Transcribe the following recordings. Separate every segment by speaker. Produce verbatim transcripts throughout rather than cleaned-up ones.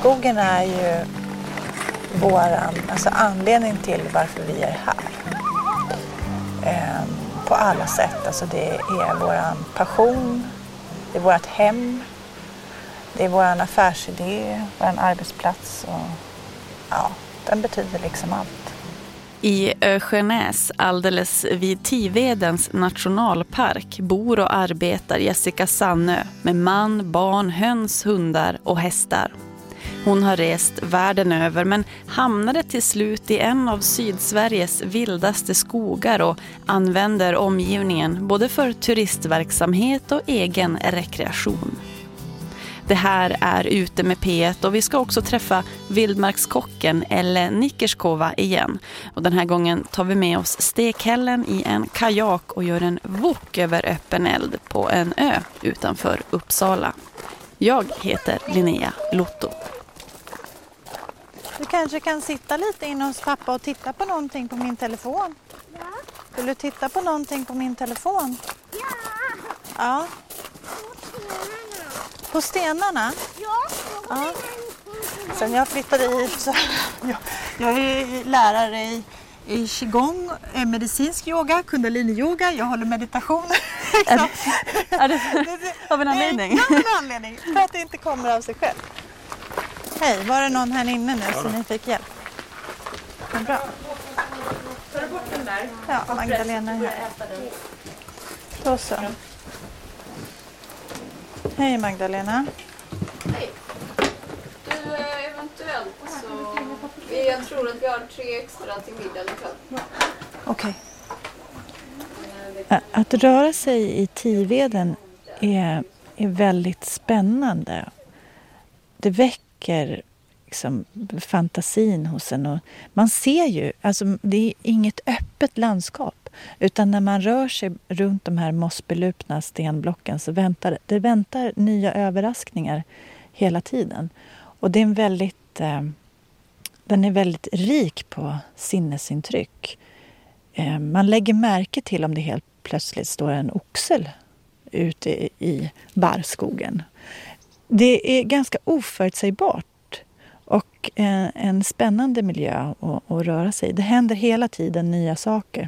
Speaker 1: Barskogen är ju våran, alltså anledning till varför vi är här. Eh, på alla sätt. Alltså det är våran passion, det är vårt hem, det är våran affärsidé, våran arbetsplats och ja, den betyder liksom allt.
Speaker 2: I Ösjönäs, alldeles vid Tivedens nationalpark, bor och arbetar Jessica Sannö med man, barn, höns, hundar och hästar. Hon har rest världen över men hamnade till slut i en av Sydsveriges vildaste skogar och använder omgivningen både för turistverksamhet och egen rekreation. Det här är Ute med P ett och vi ska också träffa vildmarkskocken Elle Nickerskova igen. Och den här gången tar vi med oss stekhällen i en kajak och gör en wok över öppen eld på en ö utanför Uppsala. Jag heter Linnea Lotto.
Speaker 1: Du kanske kan sitta lite inne hos pappa och titta på någonting på min telefon.
Speaker 3: Ja.
Speaker 1: Vill du titta på någonting på min telefon?
Speaker 3: Ja.
Speaker 1: Ja. På stenarna?
Speaker 3: Ja.
Speaker 1: Ja. Sen jag flyttade hit så jag, jag är lärare i, i qigong, medicinsk yoga, kundalini-yoga, jag håller meditation.
Speaker 2: Är det, är det av en anledning?
Speaker 1: Av en anledning, för att det inte kommer av sig själv. Hej, var det någon här inne nu så ni fick hjälp? Ja, bra.
Speaker 4: Tar du bort den där?
Speaker 1: Ja, Magdalena är här. Då så. Hej Magdalena.
Speaker 4: Hej. Du, eventuellt så... Jag tror att vi har tre extra till middag ikväll.
Speaker 1: Okej. Att röra sig i Tiveden är, är väldigt spännande. Det väcker liksom fantasin hos en. Och man ser ju, alltså det är inget öppet landskap. Utan när man rör sig runt de här mossbelupna stenblocken så väntar det väntar nya överraskningar hela tiden. Och det är en väldigt, eh, den är väldigt rik på sinnesintryck. Eh, man lägger märke till om det helt plötsligt står en oxel ute i, i barrskogen. Det är ganska oförutsägbart och eh, en spännande miljö att, att röra sig i. Det händer hela tiden nya saker.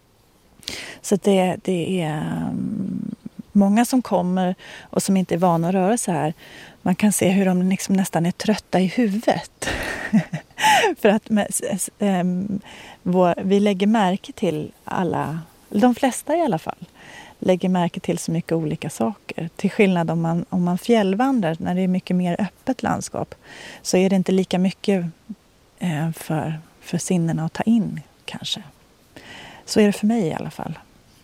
Speaker 1: Så det, det är um, många som kommer och som inte är vana att röra sig här. Man kan se hur de liksom nästan är trötta i huvudet. För att med, um, vår, vi lägger märke till alla, de flesta i alla fall, lägger märke till så mycket olika saker. Till skillnad om man, om man fjällvandrar, när det är mycket mer öppet landskap, så är det inte lika mycket eh, för, för sinnena att ta in kanske. Så är det för mig i alla fall.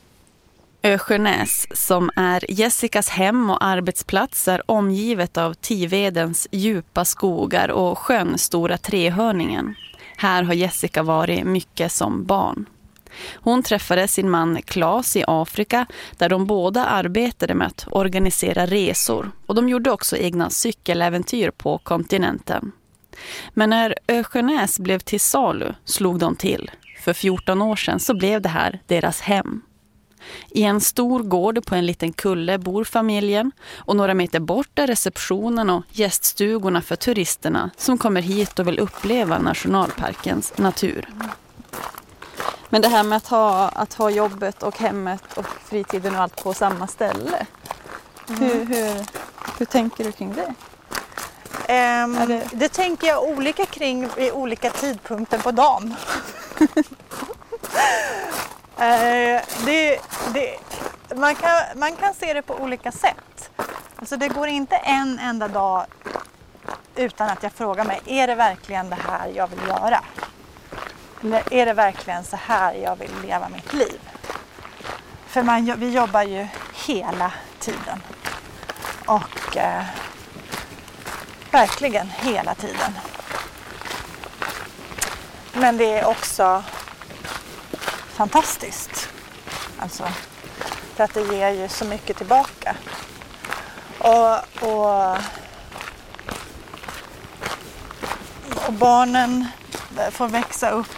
Speaker 2: Ösjönäs, som är Jessicas hem och arbetsplats, är omgivet av Tivedens djupa skogar och sjön Stora Trehörningen. Här har Jessica varit mycket som barn. Hon träffade sin man Claes i Afrika där de båda arbetade med att organisera resor. Och de gjorde också egna cykeläventyr på kontinenten. Men när Ösjönäs blev till salu slog de till. För fjorton år sedan så blev det här deras hem. I en stor gård på en liten kulle bor familjen och några meter bort är receptionen och gäststugorna för turisterna som kommer hit och vill uppleva nationalparkens natur. Men det här med att ha, att ha jobbet och hemmet och fritiden och allt på samma ställe. Mm. Hur, hur, hur tänker du kring det?
Speaker 1: Um, det... det tänker jag olika kring i olika tidpunkter på dagen. uh, det, det, man, kan, man kan se det på olika sätt. Alltså det går inte en enda dag utan att jag frågar mig, är det verkligen det här jag vill göra? Eller är det verkligen så här jag vill leva mitt liv? För man, vi jobbar ju hela tiden. Och eh, verkligen hela tiden. Men det är också fantastiskt. Alltså, för att det ger ju så mycket tillbaka. Och, och, och barnen får växa upp.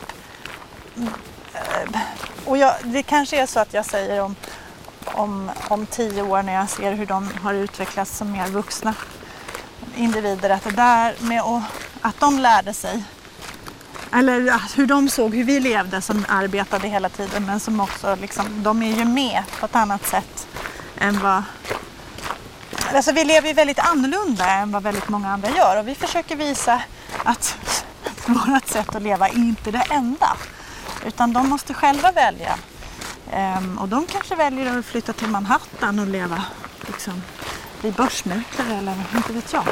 Speaker 1: Och jag, det kanske är så att jag säger om, om, om tio år när jag ser hur de har utvecklats som mer vuxna. individer att det där med att, att de lärde sig, eller hur de såg hur vi levde som arbetade hela tiden, men som också liksom, de är ju med på ett annat sätt än vad, alltså vi lever ju väldigt annorlunda än vad väldigt många andra gör, och vi försöker visa att vårt sätt att leva är inte det enda, utan de måste själva välja. Um, och de kanske väljer att flytta till Manhattan och leva, liksom, bli börsmäklare eller inte vet jag.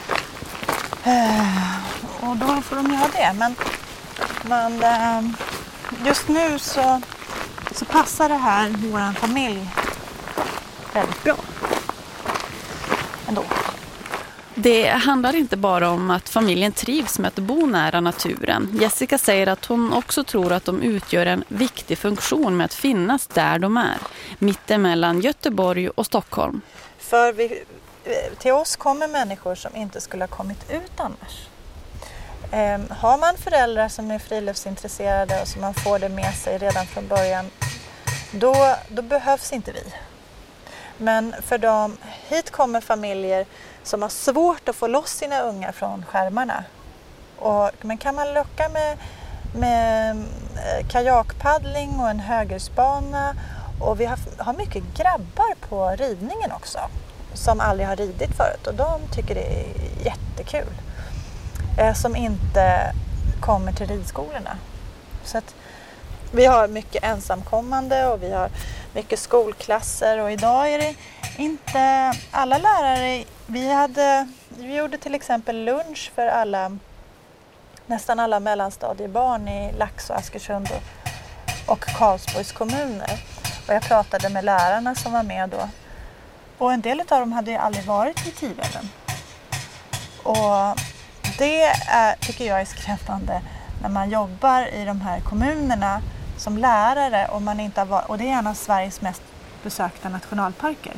Speaker 1: Uh, och då får de göra det. Men, men uh, just nu så, så passar det här vår familj väldigt bra. Ändå.
Speaker 2: Det handlar inte bara om att familjen trivs med att bo nära naturen. Jessica säger att hon också tror att de utgör en viktig funktion med att finnas där de är, mittemellan Göteborg och Stockholm.
Speaker 1: För vi, till oss kommer människor som inte skulle ha kommit ut annars. Ehm, har man föräldrar som är friluftsintresserade och som man får det med sig redan från början, då, då behövs inte vi. Men för dem, hit kommer familjer som har svårt att få loss sina ungar från skärmarna. Och, men kan man locka med, med kajakpaddling och en högersbana, och vi har, har mycket grabbar på ridningen också som aldrig har ridit förut, och de tycker det är jättekul, eh, som inte kommer till ridskolorna. Så att vi har mycket ensamkommande och vi har mycket skolklasser, och idag är det inte alla lärare. Vi, hade, vi gjorde till exempel lunch för alla, nästan alla mellanstadiebarn i Laxå, Askersund och Karlsborgs kommuner. Och jag pratade med lärarna som var med då. Och en del av dem hade ju aldrig varit i Tiveden. Och det är, tycker jag är skrämmande när man jobbar i de här kommunerna som lärare, och, man inte har varit, och det är en av Sveriges mest besökta nationalparker.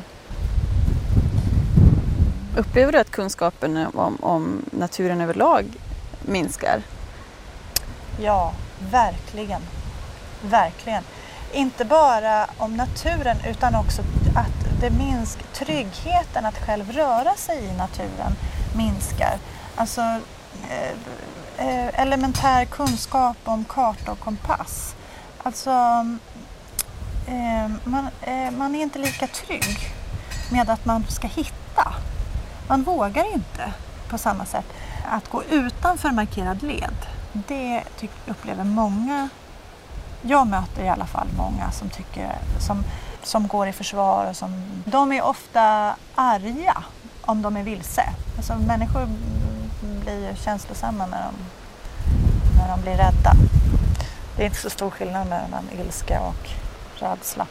Speaker 2: Upplever du att kunskapen om, om naturen överlag minskar?
Speaker 1: Ja, verkligen. Verkligen. Inte bara om naturen, utan också att det minskar tryggheten att själv röra sig i naturen minskar. Alltså eh, elementär kunskap om karta och kompass. Alltså eh, man, eh, man är inte lika trygg med att man ska hitta. Man vågar inte på samma sätt att gå utanför markerad led. Det tycker, upplever många, jag möter i alla fall många som tycker, som, som går i försvar. Och som, de är ofta arga om de är vilse. Alltså, människor blir känslosamma när de, när de blir rädda. Det är inte så stor skillnad mellan ilska och rädsla.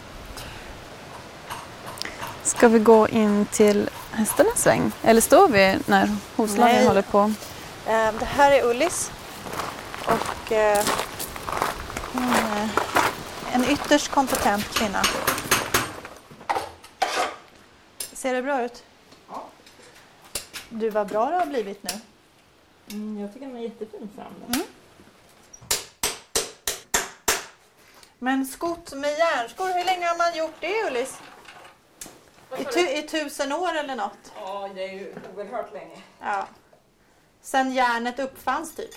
Speaker 2: Ska vi gå in till hästarnas sväng? Eller står vi när hovslagaren håller på?
Speaker 1: Det här är Ullis. Och eh, hon är en ytterst kompetent kvinna. Ser det bra ut?
Speaker 3: Ja.
Speaker 1: Du, var bra det har blivit nu.
Speaker 3: Mm, jag tycker den är jättefin fram.
Speaker 1: Mm. Men skott med järnskor, hur länge har man gjort det, Ullis? I, tu, I tusen år eller något?
Speaker 3: Ja, det är ju oerhört länge.
Speaker 1: Ja. Sen järnet uppfanns typ.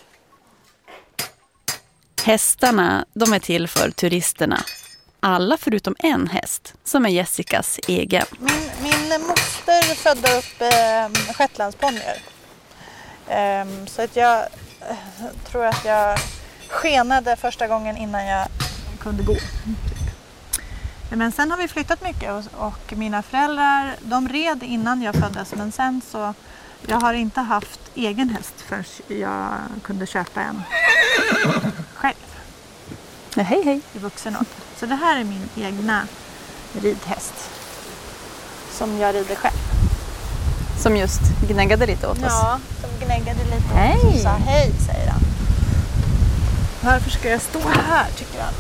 Speaker 2: Hästarna, de är till för turisterna. Alla förutom en häst, som är Jessicas egen.
Speaker 1: Min, min moster födde upp eh, shetlandsponnyer. Eh, så att jag eh, tror att jag skenade första gången innan jag kunde gå. Men sen har vi flyttat mycket, och, och mina föräldrar, de red innan jag föddes, men sen så, jag har inte haft egen häst förrän jag kunde köpa en själv.
Speaker 2: Ja, hej hej.
Speaker 1: I vuxen ålder. Så det här är min egna ridhäst som jag rider själv.
Speaker 2: Som just gnäggade lite åt oss.
Speaker 1: Ja, som gnäggade lite
Speaker 2: hej.
Speaker 1: åt oss och sa hej, säger han. Varför ska jag stå här, tycker han.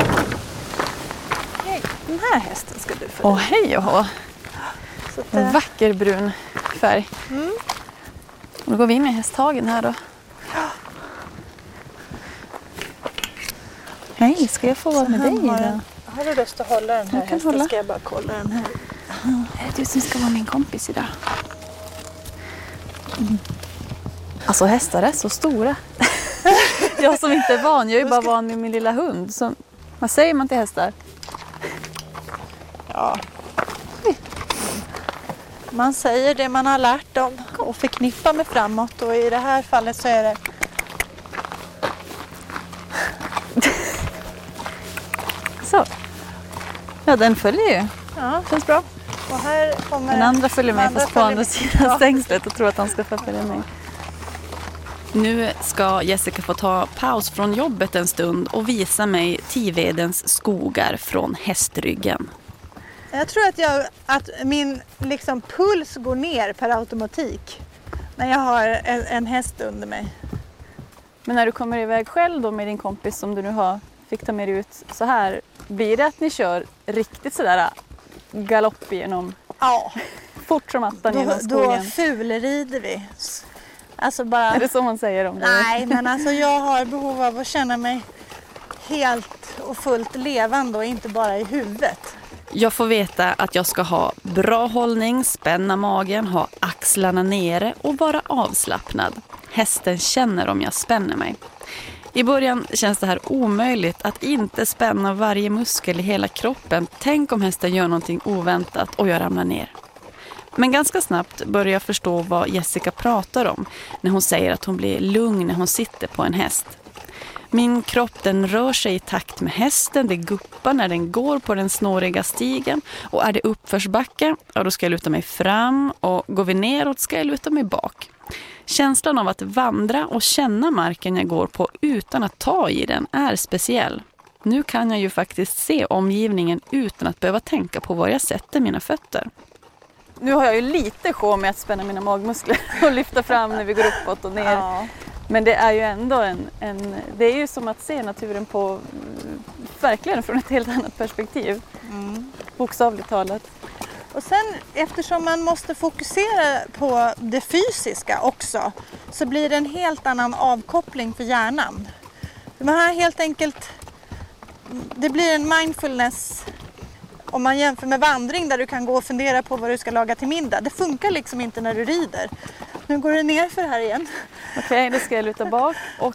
Speaker 1: Hej, den här hästen ska du få.
Speaker 2: Åh, hej och hå.
Speaker 1: Så att,
Speaker 2: En vacker brun färg.
Speaker 1: Mm.
Speaker 2: Och då går vi in i hästhagen här då.
Speaker 1: Ja.
Speaker 2: Hej, ska jag få vara med dig
Speaker 1: har,
Speaker 2: då?
Speaker 1: har du lust att hålla den här
Speaker 2: Jag kan
Speaker 1: hästen?
Speaker 2: hålla.
Speaker 1: Ska jag bara kolla den här?
Speaker 2: Är det du som ska vara min kompis idag? Mm. Alltså hästar är så stora. Jag som inte är van, jag är ju bara van med min lilla hund. Så, vad säger man till hästar?
Speaker 1: Ja. Man säger det man har lärt dem och förknippar med framåt. Och i det här fallet så är det...
Speaker 2: Så. Ja, den följer ju.
Speaker 1: Ja,
Speaker 2: känns bra.
Speaker 1: Och här kommer
Speaker 2: den andra följer med fast på andra sidan
Speaker 1: ja.
Speaker 2: stängslet och tror att han ska följa med. Nu ska Jessica få ta paus från jobbet en stund och visa mig Tivedens skogar från hästryggen.
Speaker 1: Jag tror att, jag, att min liksom, puls går ner per automatik när jag har en, en häst under mig.
Speaker 2: Men när du kommer iväg själv då med din kompis som du nu har, fick ta med dig ut så här, blir det att ni kör riktigt sådär galopp genom,
Speaker 1: ja.
Speaker 2: fort som attan genom skogen?
Speaker 1: Då fulrider vi. Alltså bara...
Speaker 2: Är det så man säger om det?
Speaker 1: Nej, men alltså jag har behov av att känna mig helt och fullt levande och inte bara i huvudet.
Speaker 2: Jag får veta att jag ska ha bra hållning, spänna magen, ha axlarna nere och vara avslappnad. Hästen känner om jag spänner mig. I början känns det här omöjligt att inte spänna varje muskel i hela kroppen. Tänk om hästen gör någonting oväntat och jag ramlar ner. Men ganska snabbt börjar jag förstå vad Jessica pratar om när hon säger att hon blir lugn när hon sitter på en häst. Min kropp den rör sig i takt med hästen, det guppar när den går på den snåriga stigen och är det uppförsbacke, ja då ska jag luta mig fram och går vi neråt ska jag luta mig bak. Känslan av att vandra och känna marken jag går på utan att ta i den är speciell. Nu kan jag ju faktiskt se omgivningen utan att behöva tänka på var jag sätter mina fötter. Nu har jag ju lite sjå med att spänna mina magmuskler och lyfta fram när vi går uppåt och ner. Ja. Men det är ju ändå en, en... Det är ju som att se naturen på... Verkligen från ett helt annat perspektiv. Mm. Bokstavligt talat.
Speaker 1: Och sen eftersom man måste fokusera på det fysiska också så blir det en helt annan avkoppling för hjärnan. Man har helt enkelt... Det blir en mindfulness... Om man jämför med vandring där du kan gå och fundera på vad du ska laga till middag. Det funkar liksom inte när du rider. Nu går det ner för här igen.
Speaker 2: Okej, okay, då ska jag luta bak och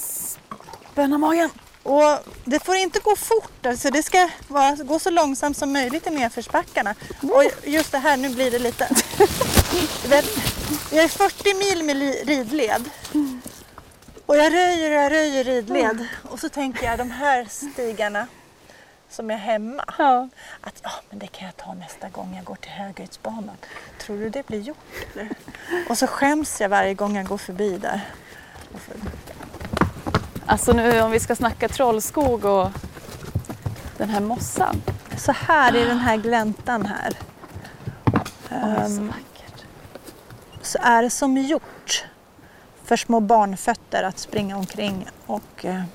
Speaker 2: spänna magen.
Speaker 1: Och det får inte gå fort. Alltså det ska vara, gå så långsamt som möjligt i nedförsbackarna. Och just det här, nu blir det lite... Jag är fyrtio mil med ridled. Och jag röjer och jag röjer ridled. Och så tänker jag de här stigarna som är hemma. Ja. Att ja, men det kan jag ta nästa gång jag går till Höghöjdsbanan. Tror du det blir gjort? Eller? Och så skäms jag varje gång jag går förbi där. För...
Speaker 2: Alltså nu om vi ska snacka trollskog och den här mossan.
Speaker 1: Så här är den här gläntan här.
Speaker 2: Oh, um, så vackert.
Speaker 1: Så är det som gjort för små barnfötter att springa omkring och uh,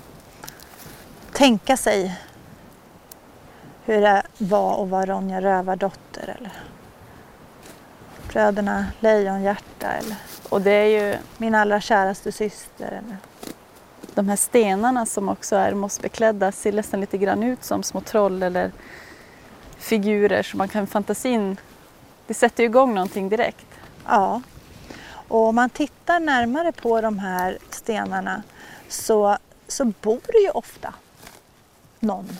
Speaker 1: tänka sig hur det var att vara Ronja Rövardotter eller bröderna Lejonhjärta eller
Speaker 2: och det är ju
Speaker 1: min allra käraste syster. Eller.
Speaker 2: De här stenarna som också är mossbeklädda ser nästan lite grann ut som små troll eller figurer som man kan fantasin. Det sätter ju igång någonting direkt.
Speaker 1: Ja, och om man tittar närmare på de här stenarna så, så bor det ju ofta någon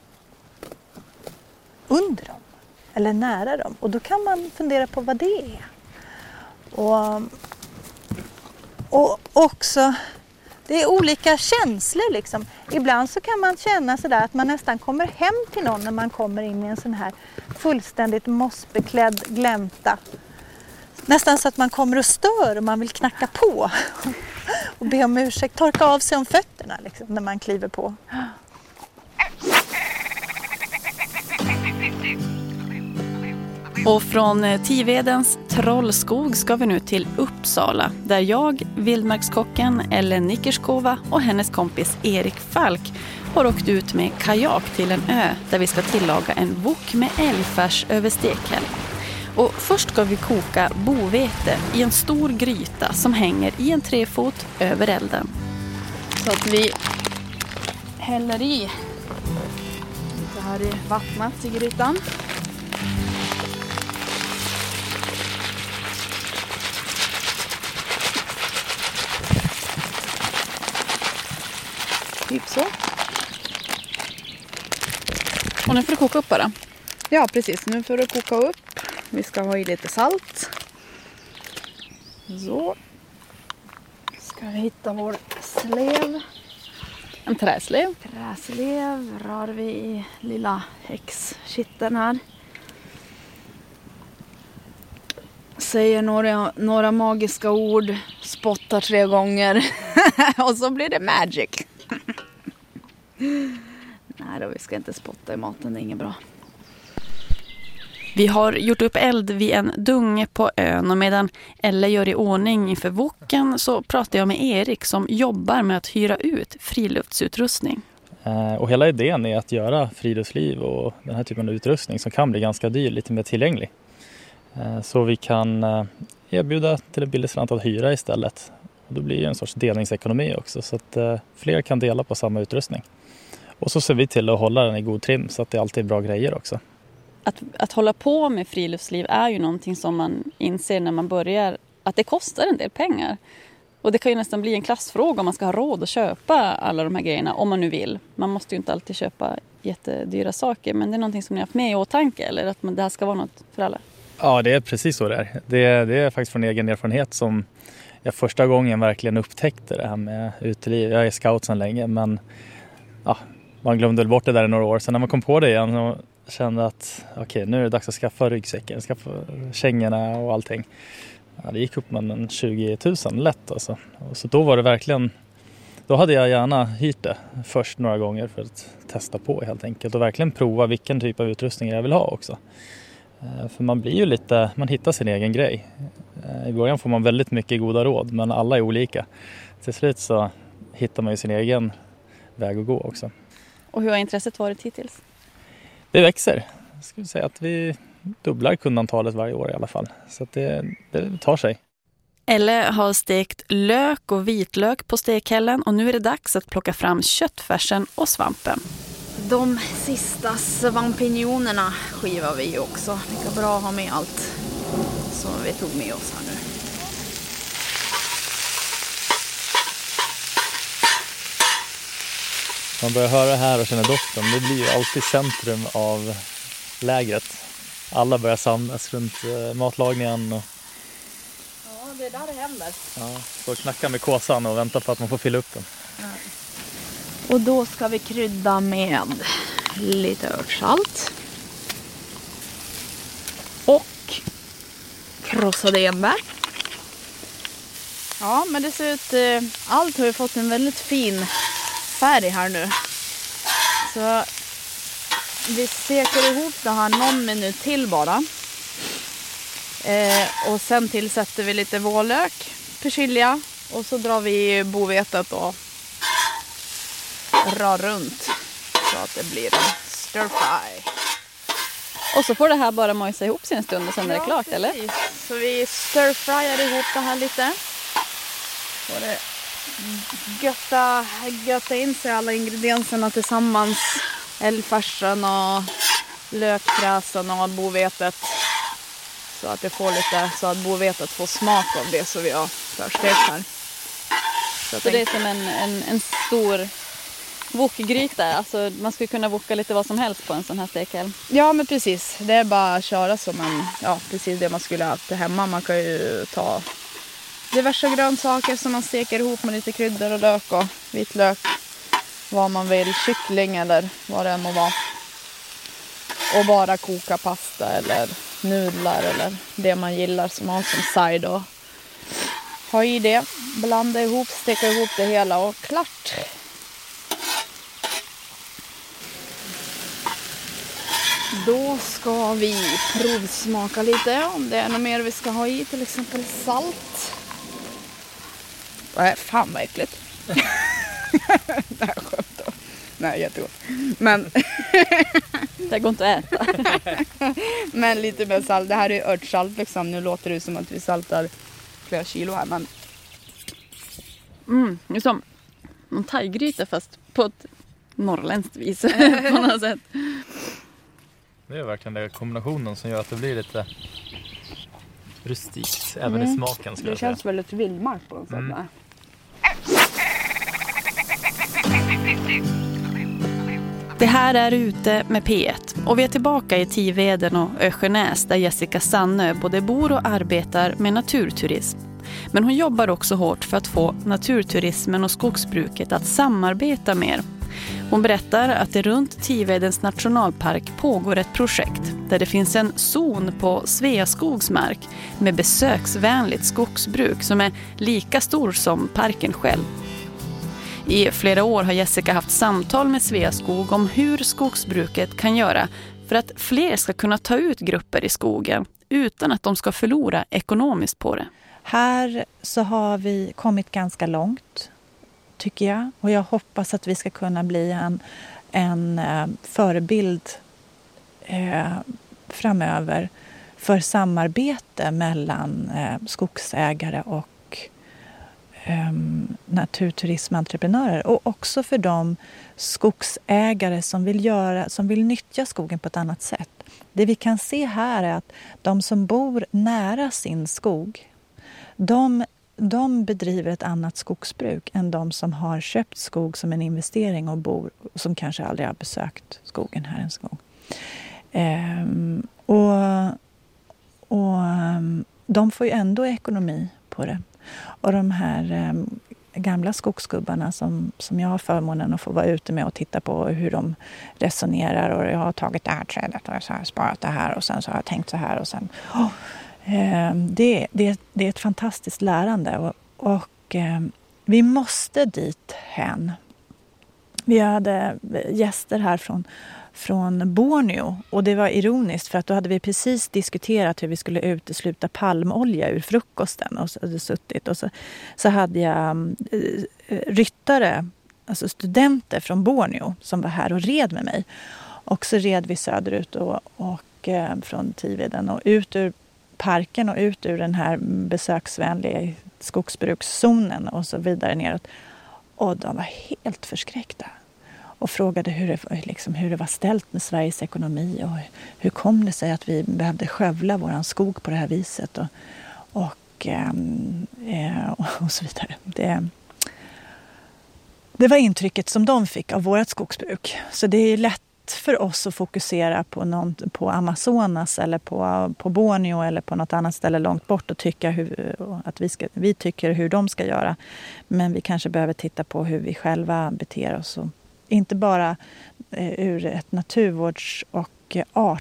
Speaker 1: under dem eller nära dem och då kan man fundera på vad det är. Och, och också det är olika känslor liksom. Ibland så kan man känna sådär att man nästan kommer hem till någon när man kommer in i en sån här fullständigt mossbeklädd glänta. Nästan så att man kommer och stör och man vill knacka på och be om ursäkt, torka av sig om fötterna liksom, när man kliver på.
Speaker 2: Och från Tivedens trollskog ska vi nu till Uppsala där jag, vildmarkskocken Ellen Nickerskova och hennes kompis Erik Falk har åkt ut med kajak till en ö där vi ska tillaga en wok med älgfärs över stekhäll. Och först ska vi koka bovete i en stor gryta som hänger i en trefot över elden. Så att vi häller i det här i vattnet i grytan.
Speaker 4: Typ så.
Speaker 2: Och nu får du koka upp bara.
Speaker 4: Ja, precis. Nu får det koka upp. Vi ska ha i lite salt. Så. Ska vi hitta vår slev.
Speaker 2: En träslev.
Speaker 4: Träslev rör vi i lilla häxkitteln här. Säger några, några magiska ord. Spottar tre gånger. Och så blir det magic. Nej då, vi ska inte spotta i maten. Det är inget bra.
Speaker 2: Vi har gjort upp eld vid en dunge på ön och medan Elle gör i ordning inför woken så pratar jag med Erik som jobbar med att hyra ut friluftsutrustning.
Speaker 5: Och hela idén är att göra friluftsliv och den här typen av utrustning som kan bli ganska dyr lite mer tillgänglig. Så vi kan erbjuda till en billig slant att hyra istället. Och då blir det en sorts delningsekonomi också så att fler kan dela på samma utrustning. Och så ser vi till att hålla den i god trim så att det alltid är bra grejer också.
Speaker 2: Att, att hålla på med friluftsliv är ju någonting som man inser när man börjar att det kostar en del pengar. Och det kan ju nästan bli en klassfråga om man ska ha råd att köpa alla de här grejerna om man nu vill. Man måste ju inte alltid köpa jättedyra saker men det är någonting som ni har haft med i åtanke eller att det här ska vara något för alla.
Speaker 5: Ja, det är precis så det är. Det är, det är faktiskt från egen erfarenhet som jag första gången verkligen upptäckte det här med uteliv. Jag är scout sedan länge men ja, man glömde väl bort det där i några år. Sen när man kom på det igen och kände att okej, okay, nu är det dags att skaffa ryggsäcken, skaffa kängorna och allting. Ja, det gick upp med en tjugo tusen lätt alltså. Och så då var det verkligen, då hade jag gärna hyrt det först några gånger för att testa på helt enkelt och verkligen prova vilken typ av utrustning jag vill ha också. För man blir ju lite, man hittar sin egen grej. I början får man väldigt mycket goda råd men alla är olika. Till slut så hittar man ju sin egen väg att gå också.
Speaker 2: Och hur har intresset varit hittills?
Speaker 5: Det växer. Jag skulle säga att vi dubblar kundantalet varje år i alla fall. Så att det, det tar sig.
Speaker 2: Elle har stekt lök och vitlök på stekhällen och nu är det dags att plocka fram köttfärsen och svampen.
Speaker 4: De sista svampinjonerna skivar vi också. Det är bra att ha med allt som vi tog med oss här nu.
Speaker 5: Man börjar höra här och känna doften. Det blir ju alltid centrum av lägret. Alla börjar samlas runt matlagningen. Och...
Speaker 4: Ja, det är där det händer.
Speaker 5: Ja, står och knackar med kåsan och väntar på att man får fylla upp den.
Speaker 4: Ja. Och då ska vi krydda med lite örtsalt. Och krossade enbär. Ja, men det ser ut... Allt har ju fått en väldigt fin färg här nu. Så vi steker ihop det här någon minut till bara. Eh, och sen tillsätter vi lite vårlök, persilja och så drar vi bovetet och rör runt så att det blir en stir fry.
Speaker 2: Och så får det här bara mojsa ihop sig en stund och sen är det klart,
Speaker 4: precis.
Speaker 2: eller?
Speaker 4: Så vi stir fryar ihop det här lite. Får det götta, götta in sig alla ingredienserna tillsammans. Älgfärsen och lökfräsen och bovetet. Så att det får lite, så att bovetet får smak av det så vi har förstekt här.
Speaker 2: Så, så det är som en, en, en stor wokgryta. Alltså man skulle kunna woka lite vad som helst på en sån här stekhälm.
Speaker 4: Ja, men precis. Det är bara att köra som en, ja, precis det man skulle ha haft hemma. Man kan ju ta diverse grönsaker som man steker ihop med lite kryddor och lök och vitlök. Vad man vill, kyckling eller vad det än må vara. Och bara koka pasta eller nudlar eller det man gillar som har som side. Och ha i det, blanda ihop, steka ihop det hela och klart. Då ska vi provsmaka lite om det är något mer vi ska ha i, till exempel salt. Nej, fan vad äckligt. Det här skönt då. Nej, jättegott. Men
Speaker 2: det går inte att äta.
Speaker 4: Men lite mer salt. Det här är örtsalt liksom. Nu låter det som att vi saltar flera kilo här, men
Speaker 2: mm, det är som en thaigryta fast på ett norrländskt vis på något sätt.
Speaker 5: Det är verkligen den kombinationen som gör att det blir lite rustikt, även
Speaker 4: mm.
Speaker 5: i smaken. Ska
Speaker 4: det
Speaker 5: jag
Speaker 4: känns
Speaker 5: säga.
Speaker 4: väldigt vildmark på något sätt. Mm.
Speaker 2: Det här är Ute med P ett och vi är tillbaka i Tiveden och Östjönäs där Jessica Sannö både bor och arbetar med naturturism. Men hon jobbar också hårt för att få naturturismen och skogsbruket att samarbeta mer. Hon berättar att det runt Tivedens nationalpark pågår ett projekt där det finns en zon på Sveaskogs mark med besöksvänligt skogsbruk som är lika stor som parken själv. I flera år har Jessica haft samtal med Sveaskog om hur skogsbruket kan göra för att fler ska kunna ta ut grupper i skogen utan att de ska förlora ekonomiskt på det.
Speaker 1: Här så har vi kommit ganska långt, tycker jag. Och jag hoppas att vi ska kunna bli en, en eh, förebild eh, framöver för samarbete mellan eh, skogsägare och naturturismentreprenörer och också för de skogsägare som vill göra, som vill nyttja skogen på ett annat sätt. Det vi kan se här är att de som bor nära sin skog, de, de bedriver ett annat skogsbruk än de som har köpt skog som en investering och bor och som kanske aldrig har besökt skogen här ens gång. Ehm, och, och de får ju ändå ekonomi på det. Och de här eh, gamla skogsgubbarna som, som jag har förmånen att få vara ute med och titta på hur de resonerar. Och jag har tagit det här trädet och så har jag sparat det här och sen så har jag tänkt så här. Och sen, oh, eh, det, det, det är ett fantastiskt lärande och, och eh, vi måste dit hen. Vi hade gäster här från från Borneo och det var ironiskt för att då hade vi precis diskuterat hur vi skulle utesluta palmolja ur frukosten och så hade suttit och så, så hade jag eh, ryttare, alltså studenter från Borneo som var här och red med mig och så red vi söderut och, och eh, från Tiveden och ut ur parken och ut ur den här besöksvänliga skogsbrukszonen och så vidare neråt och de var helt förskräckta. Och frågade hur det, liksom, hur det var ställt med Sveriges ekonomi och hur kom det sig att vi behövde skövla vår skog på det här viset och, och, eh, och så vidare. Det, det var intrycket som de fick av vårt skogsbruk. Så det är lätt för oss att fokusera på, någon, på Amazonas eller på, på Borneo eller på något annat ställe långt bort och tycka hur, att vi, ska, vi tycker hur de ska göra. Men vi kanske behöver titta på hur vi själva beter oss och inte bara eh, ur ett naturvårds- och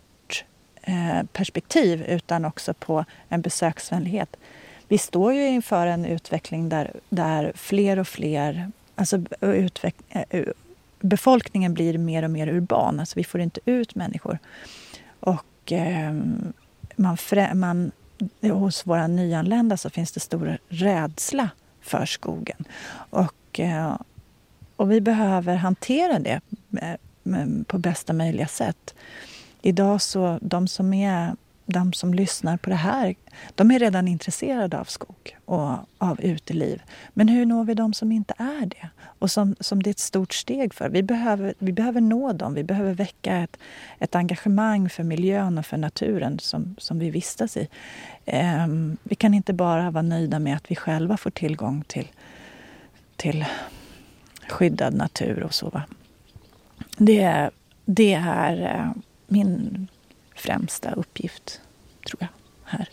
Speaker 1: artperspektiv eh, utan också på en besöksvänlighet. Vi står ju inför en utveckling där, där fler och fler, alltså utveck- eh, befolkningen blir mer och mer urban. Alltså vi får inte ut människor. Och eh, man, frä- man, hos våra nyanlända så finns det stor rädsla för skogen. Och eh, Och vi behöver hantera det på bästa möjliga sätt. Idag så, de som är, de som lyssnar på det här, de är redan intresserade av skog och av uteliv. Men hur når vi de som inte är det? Och som, som det är ett stort steg för. Vi behöver, vi behöver nå dem, vi behöver väcka ett, ett engagemang för miljön och för naturen som, som vi vistas i. Um, vi kan inte bara vara nöjda med att vi själva får tillgång till, till skyddad natur och så. Va? Det, det är min främsta uppgift, tror jag, här.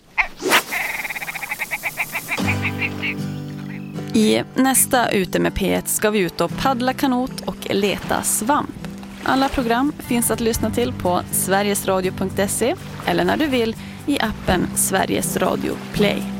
Speaker 2: I nästa Ute med P ett ska vi ut och paddla kanot och leta svamp. Alla program finns att lyssna till på sverigesradio punkt se eller när du vill i appen Sveriges Radio Play.